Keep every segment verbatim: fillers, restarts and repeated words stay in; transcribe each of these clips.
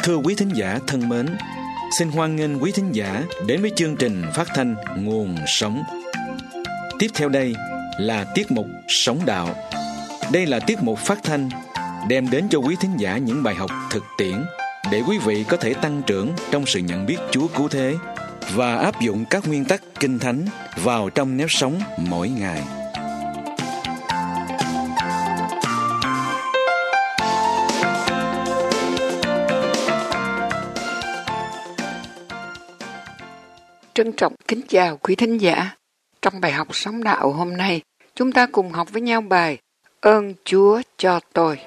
Thưa quý thính giả thân mến, xin hoan nghênh quý thính giả đến với chương trình phát thanh Nguồn Sống. Tiếp theo đây là tiết mục Sống Đạo. Đây là tiết mục phát thanh đem đến cho quý thính giả những bài học thực tiễn để quý vị có thể tăng trưởng trong sự nhận biết Chúa cứu thế và áp dụng các nguyên tắc Kinh Thánh vào trong nếp sống mỗi ngày. Trân trọng kính chào quý thính giả. Trong bài học Sống Đạo hôm nay, chúng ta cùng học với nhau bài Ơn Chúa cho tôi.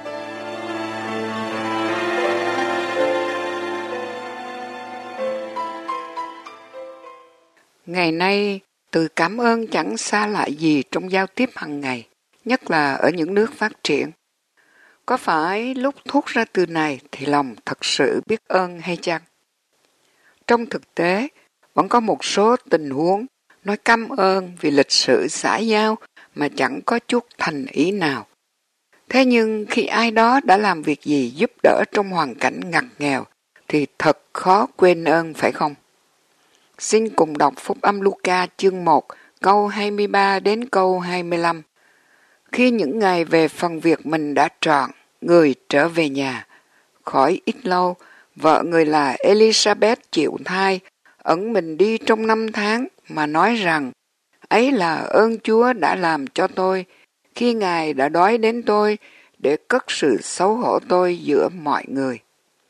Ngày nay, từ cảm ơn chẳng xa lạ gì trong giao tiếp hàng ngày, nhất là ở những nước phát triển. Có phải lúc thốt ra từ này thì lòng thật sự biết ơn hay chăng? Trong thực tế, vẫn có một số tình huống nói cảm ơn vì lịch sự xã giao mà chẳng có chút thành ý nào. Thế nhưng khi ai đó đã làm việc gì giúp đỡ trong hoàn cảnh ngặt nghèo thì thật khó quên ơn phải không? Xin cùng đọc Phúc âm Luca chương một câu hai mươi ba đến câu hai mươi lăm. Khi những ngày về phần việc mình đã trọn, người trở về nhà. Khỏi ít lâu, vợ người là Elizabeth chịu thai, ẩn mình đi trong năm tháng mà nói rằng ấy là ơn Chúa đã làm cho tôi khi Ngài đã đói đến tôi để cất sự xấu hổ tôi giữa mọi người.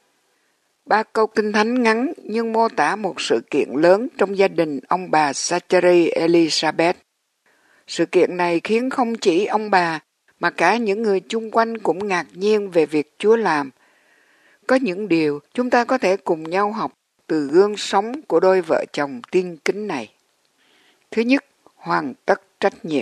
Ba câu Kinh Thánh ngắn nhưng mô tả một sự kiện lớn trong gia đình ông bà Zachary Elizabeth. Sự kiện này khiến không chỉ ông bà mà cả những người chung quanh cũng ngạc nhiên về việc Chúa làm. Có những điều chúng ta có thể cùng nhau học từ gương sống của đôi vợ chồng tiên kính này. Thứ nhất, hoàn tất trách nhiệm.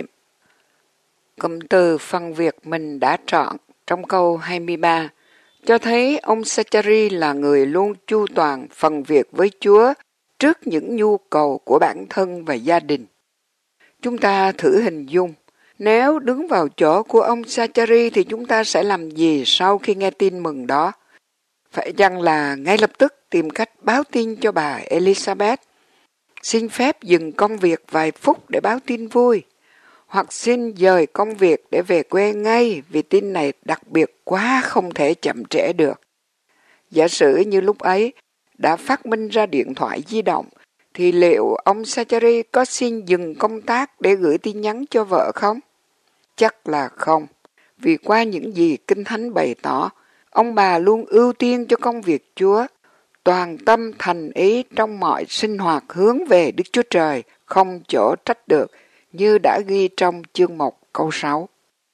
Cụm từ phần việc mình đã chọn trong câu hai mươi ba cho thấy ông Zachary là người luôn chu toàn phần việc với Chúa trước những nhu cầu của bản thân và gia đình. Chúng ta thử hình dung, nếu đứng vào chỗ của ông Zachary thì chúng ta sẽ làm gì sau khi nghe tin mừng đó? Phải chăng là ngay lập tức tìm cách báo tin cho bà Elizabeth, xin phép dừng công việc vài phút để báo tin vui, hoặc xin dời công việc để về quê ngay vì tin này đặc biệt quá không thể chậm trễ được. Giả sử như lúc ấy đã phát minh ra điện thoại di động, thì liệu ông Zachary có xin dừng công tác để gửi tin nhắn cho vợ không? Chắc là không, vì qua những gì Kinh Thánh bày tỏ, ông bà luôn ưu tiên cho công việc Chúa, toàn tâm thành ý trong mọi sinh hoạt hướng về Đức Chúa Trời, không chỗ trách được, như đã ghi trong chương một câu sáu.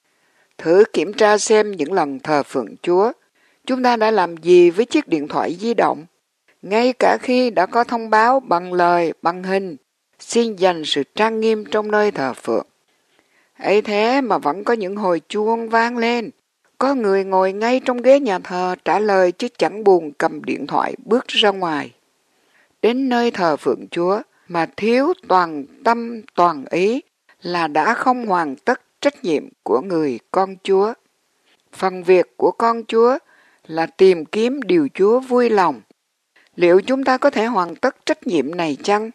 Thử kiểm tra xem những lần thờ phượng Chúa, chúng ta đã làm gì với chiếc điện thoại di động? Ngay cả khi đã có thông báo bằng lời, bằng hình, xin dành sự trang nghiêm trong nơi thờ phượng. Ấy thế mà vẫn có những hồi chuông vang lên. Có người ngồi ngay trong ghế nhà thờ trả lời chứ chẳng buồn cầm điện thoại bước ra ngoài. Đến nơi thờ phượng Chúa mà thiếu toàn tâm toàn ý là đã không hoàn tất trách nhiệm của người con Chúa. Phần việc của con Chúa là tìm kiếm điều Chúa vui lòng. Liệu chúng ta có thể hoàn tất trách nhiệm này chăng?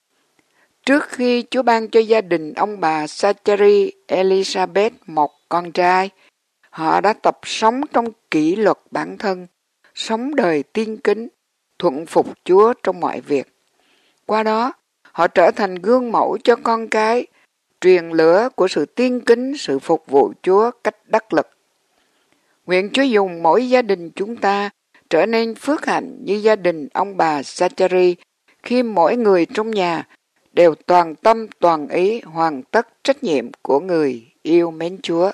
Trước khi Chúa ban cho gia đình ông bà Zachary Elizabeth một con trai, họ đã tập sống trong kỷ luật bản thân, sống đời tiên kính, thuận phục Chúa trong mọi việc. Qua đó, họ trở thành gương mẫu cho con cái, truyền lửa của sự tiên kính, sự phục vụ Chúa cách đắc lực. Nguyện Chúa dùng mỗi gia đình chúng ta trở nên phước hạnh như gia đình ông bà Zachary khi mỗi người trong nhà đều toàn tâm toàn ý hoàn tất trách nhiệm của người yêu mến Chúa.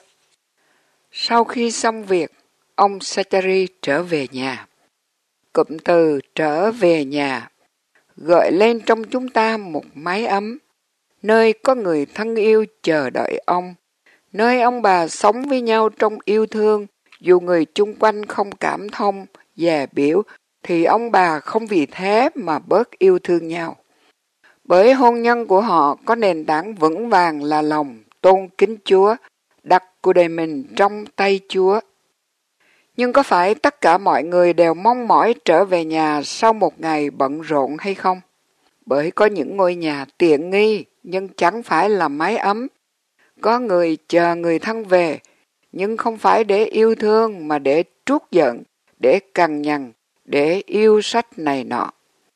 Sau khi xong việc, ông Zachary trở về nhà. Cụm từ trở về nhà gợi lên trong chúng ta một mái ấm, nơi có người thân yêu chờ đợi ông, nơi ông bà sống với nhau trong yêu thương, dù người chung quanh không cảm thông, dè biểu, thì ông bà không vì thế mà bớt yêu thương nhau. Bởi hôn nhân của họ có nền tảng vững vàng là lòng tôn kính Chúa, đặt cuộc đời mình trong tay Chúa. Nhưng có phải tất cả mọi người đều mong mỏi trở về nhà sau một ngày bận rộn hay không? Bởi có những ngôi nhà tiện nghi nhưng chẳng phải là mái ấm. Có người chờ người thân về, nhưng không phải để yêu thương mà để trút giận, để cằn nhằn, để yêu sách này nọ.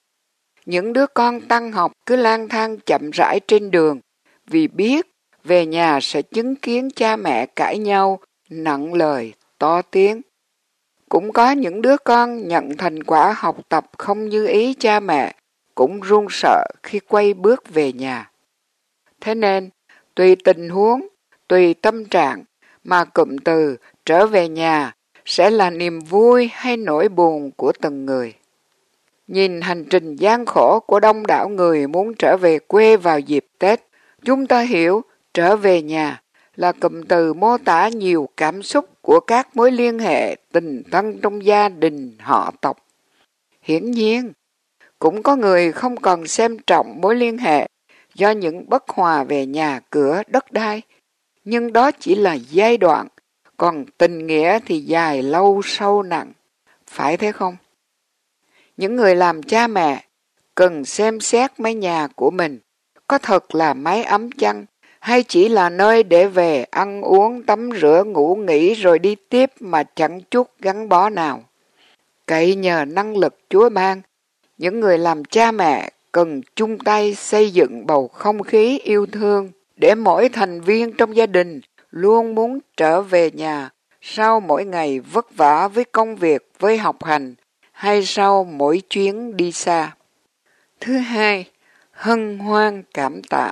Những đứa con tăng học cứ lang thang chậm rãi trên đường vì biết về nhà sẽ chứng kiến cha mẹ cãi nhau, nặng lời, to tiếng. Cũng có những đứa con nhận thành quả học tập không như ý cha mẹ, cũng run sợ khi quay bước về nhà. Thế nên, tùy tình huống, tùy tâm trạng mà cụm từ trở về nhà sẽ là niềm vui hay nỗi buồn của từng người. Nhìn hành trình gian khổ của đông đảo người muốn trở về quê vào dịp Tết, chúng ta hiểu trở về nhà là cụm từ mô tả nhiều cảm xúc của các mối liên hệ tình thân trong gia đình họ tộc. Hiển nhiên, cũng có người không còn xem trọng mối liên hệ do những bất hòa về nhà cửa đất đai, nhưng đó chỉ là giai đoạn, còn tình nghĩa thì dài lâu sâu nặng. Phải thế không? Những người làm cha mẹ cần xem xét mái nhà của mình có thật là mái ấm chăng, hay chỉ là nơi để về ăn uống, tắm rửa, ngủ nghỉ rồi đi tiếp mà chẳng chút gắn bó nào. Cậy nhờ năng lực Chúa ban, những người làm cha mẹ cần chung tay xây dựng bầu không khí yêu thương để mỗi thành viên trong gia đình luôn muốn trở về nhà sau mỗi ngày vất vả với công việc, với học hành hay sau mỗi chuyến đi xa. Thứ hai, hân hoan cảm tạ.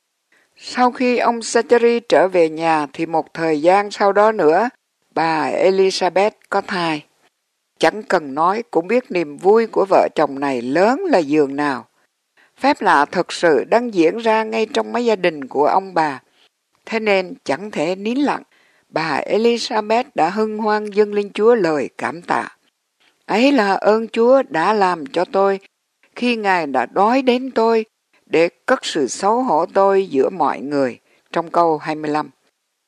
Sau khi ông Zachary trở về nhà thì một thời gian sau đó nữa, bà Elizabeth có thai. Chẳng cần nói cũng biết niềm vui của vợ chồng này lớn là giường nào. Phép lạ thật sự đang diễn ra ngay trong mái gia đình của ông bà. Thế nên chẳng thể nín lặng, bà Elizabeth đã hân hoan dâng lên Chúa lời cảm tạ. Ấy là ơn Chúa đã làm cho tôi khi Ngài đã đói đến tôi để cất sự xấu hổ tôi giữa mọi người, trong câu hai mươi lăm.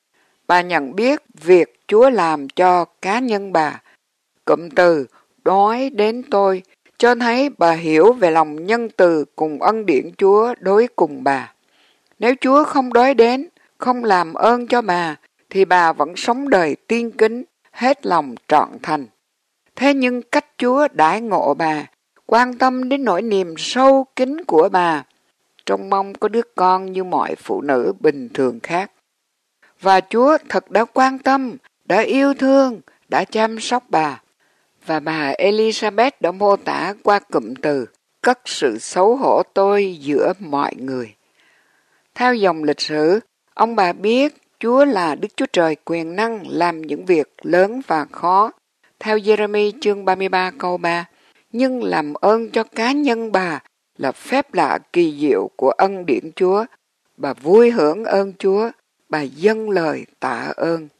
Bà nhận biết việc Chúa làm cho cá nhân bà. Cụm từ đói đến tôi cho thấy bà hiểu về lòng nhân từ cùng ân điển Chúa đối cùng bà. Nếu Chúa không đói đến, không làm ơn cho bà, thì bà vẫn sống đời tiên kính, hết lòng trọn thành. Thế nhưng cách Chúa đãi ngộ bà, quan tâm đến nỗi niềm sâu kín của bà, trông mong có đứa con như mọi phụ nữ bình thường khác. Và Chúa thật đã quan tâm, đã yêu thương, đã chăm sóc bà. Và bà Elizabeth đã mô tả qua cụm từ cất sự xấu hổ tôi giữa mọi người. Theo dòng lịch sử, ông bà biết Chúa là Đức Chúa Trời quyền năng làm những việc lớn và khó, theo Giê-rê-mi chương ba mươi ba câu ba, nhưng làm ơn cho cá nhân bà là phép lạ kỳ diệu của ân điển Chúa. Bà vui hưởng ơn Chúa, bà dâng lời tạ ơn.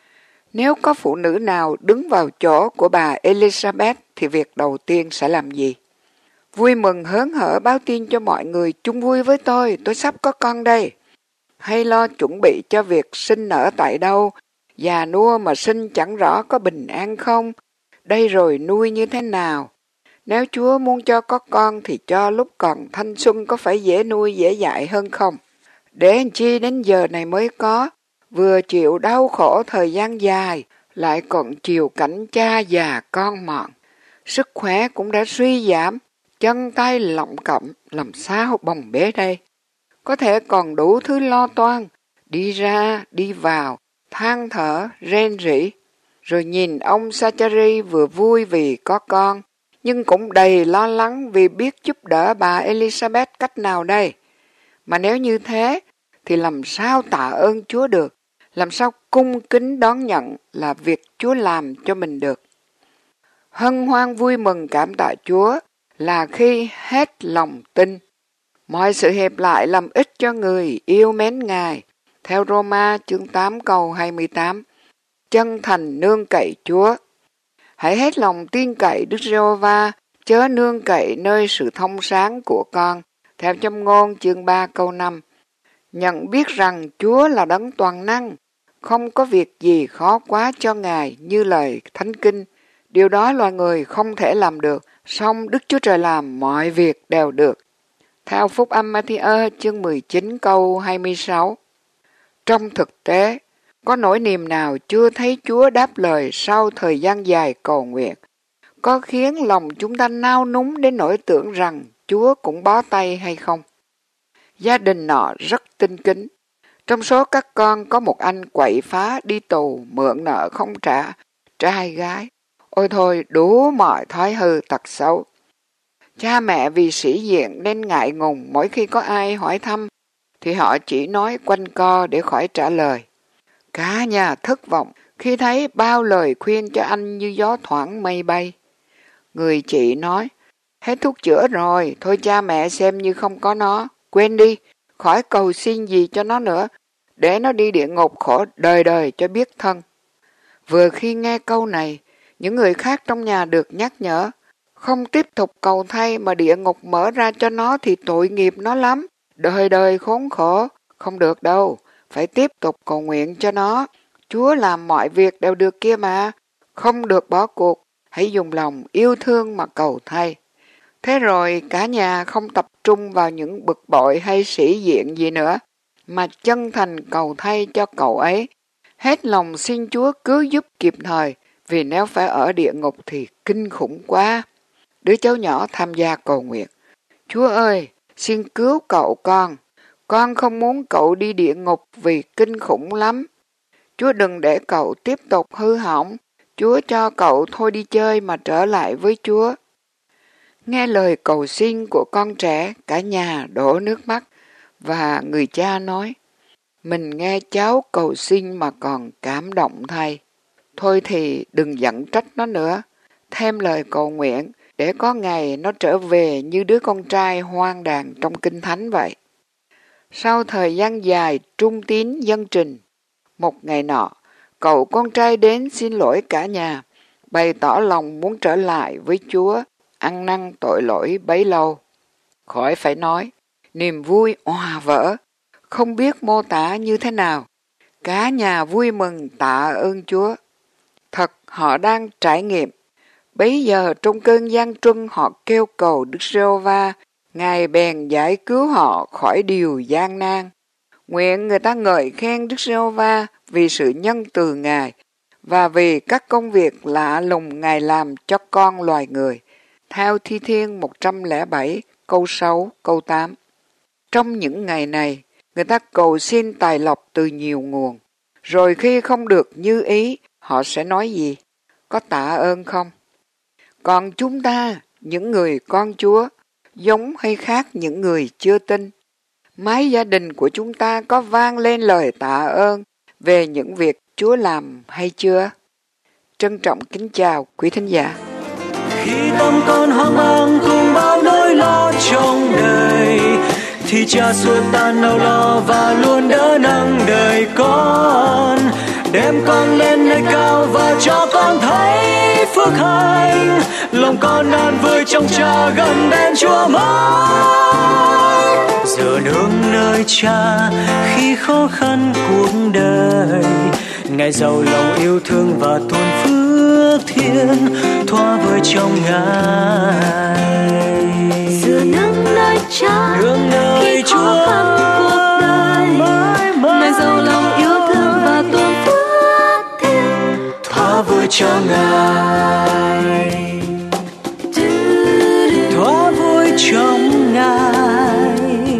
Nếu có phụ nữ nào đứng vào chỗ của bà Elizabeth thì việc đầu tiên sẽ làm gì? Vui mừng hớn hở báo tin cho mọi người chung vui với tôi, tôi sắp có con đây. Hay lo chuẩn bị cho việc sinh nở tại đâu, già nua mà sinh chẳng rõ có bình an không, đây rồi nuôi như thế nào. Nếu Chúa muốn cho có con thì cho lúc còn thanh xuân có phải dễ nuôi dễ dạy hơn không? Để làm chi đến giờ này mới có, vừa chịu đau khổ thời gian dài, lại còn chịu cảnh cha già con mọn. Sức khỏe cũng đã suy giảm, chân tay lọng cọng, làm sao bồng bế đây? Có thể còn đủ thứ lo toan, đi ra, đi vào, than thở, rên rỉ. Rồi nhìn ông Zachary vừa vui vì có con, nhưng cũng đầy lo lắng vì biết giúp đỡ bà Elizabeth cách nào đây. Mà nếu như thế, thì làm sao tạ ơn Chúa được? Làm sao cung kính đón nhận là việc Chúa làm cho mình được? Hân hoan vui mừng cảm tạ Chúa là khi hết lòng tin. Mọi sự hiệp lại làm ích cho người yêu mến Ngài. Theo Roma chương tám câu hai mươi tám, chân thành nương cậy Chúa. Hãy hết lòng tin cậy Đức Giê-hô-va, chớ nương cậy nơi sự thông sáng của con. Theo Châm ngôn chương ba câu năm, nhận biết rằng Chúa là đấng toàn năng, không có việc gì khó quá cho Ngài như lời Thánh Kinh. Điều đó loài người không thể làm được, song Đức Chúa Trời làm mọi việc đều được. Theo Phúc âm Ma-thi-ơ chương mười chín câu hai mươi sáu. Trong thực tế, có nỗi niềm nào chưa thấy Chúa đáp lời sau thời gian dài cầu nguyện? Có khiến lòng chúng ta nao núng đến nỗi tưởng rằng Chúa cũng bó tay hay không? Gia đình nọ rất tinh kính. Trong số các con có một anh quậy phá đi tù, mượn nợ không trả, trai gái. Ôi thôi, đủ mọi thói hư tật xấu. Cha mẹ vì sĩ diện nên ngại ngùng, mỗi khi có ai hỏi thăm thì họ chỉ nói quanh co để khỏi trả lời. Cả nhà thất vọng khi thấy bao lời khuyên cho anh như gió thoảng mây bay. Người chị nói, hết thuốc chữa rồi, thôi cha mẹ xem như không có nó, quên đi, khỏi cầu xin gì cho nó nữa, để nó đi địa ngục khổ đời đời cho biết thân. Vừa khi nghe câu này, những người khác trong nhà được nhắc nhở, không tiếp tục cầu thay mà địa ngục mở ra cho nó thì tội nghiệp nó lắm, đời đời khốn khổ, không được đâu, phải tiếp tục cầu nguyện cho nó. Chúa làm mọi việc đều được kia mà, không được bỏ cuộc, hãy dùng lòng yêu thương mà cầu thay. Thế rồi cả nhà không tập trung vào những bực bội hay sĩ diện gì nữa, mà chân thành cầu thay cho cậu ấy. Hết lòng xin Chúa cứu giúp kịp thời, vì nếu phải ở địa ngục thì kinh khủng quá. Đứa cháu nhỏ tham gia cầu nguyện. Chúa ơi, xin cứu cậu con. Con không muốn cậu đi địa ngục vì kinh khủng lắm. Chúa đừng để cậu tiếp tục hư hỏng. Chúa cho cậu thôi đi chơi mà trở lại với Chúa. Nghe lời cầu xin của con trẻ, cả nhà đổ nước mắt, và người cha nói, mình nghe cháu cầu xin mà còn cảm động thay. Thôi thì đừng giận trách nó nữa, thêm lời cầu nguyện để có ngày nó trở về như đứa con trai hoang đàn trong Kinh Thánh vậy. Sau thời gian dài trung tín dân trình, một ngày nọ, cậu con trai đến xin lỗi cả nhà, bày tỏ lòng muốn trở lại với Chúa, ăn năn tội lỗi bấy lâu. Khỏi phải nói, niềm vui òa vỡ, không biết mô tả như thế nào. Cả nhà vui mừng tạ ơn Chúa. Thật họ đang trải nghiệm. Bấy giờ trong cơn gian truân họ kêu cầu Đức Giê-hô-va, Ngài bèn giải cứu họ khỏi điều gian nan. Nguyện người ta ngợi khen Đức Giê-hô-va vì sự nhân từ Ngài và vì các công việc lạ lùng Ngài làm cho con loài người. Theo Thi Thiên một trăm lẻ bảy, câu sáu, câu tám. Trong những ngày này, người ta cầu xin tài lộc từ nhiều nguồn. Rồi khi không được như ý, họ sẽ nói gì? Có tạ ơn không? Còn chúng ta, những người con Chúa, giống hay khác những người chưa tin? Mái gia đình của chúng ta có vang lên lời tạ ơn về những việc Chúa làm hay chưa? Trân trọng kính chào quý thính giả. Khi tâm con hoang mang cùng bao nỗi lo trong đời, thì Cha xua tan âu lo và luôn đỡ nâng đời con. Đem con lên nơi cao và cho con thấy phước hạnh. Lòng con an vui trong Cha, gần bên Chúa mãi. Giờ nương nơi Cha khi khó khăn cuộc đời, Ngài giàu lòng yêu thương và tuôn phước thiên thoa vơi trong Ngài. Giờ nương nơi Cha nương nơi khi Chúa khó khăn cuộc đời, mãi mãi Ngài giàu lòng yêu thương và tuôn phước thiên thoa vơi cho Ngài, thoa vui trong Ngài,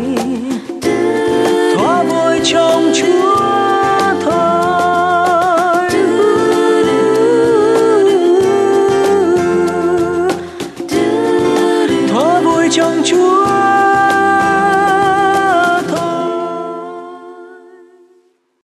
thoa vui trong Chúa thôi. Thoa vui trong Chúa.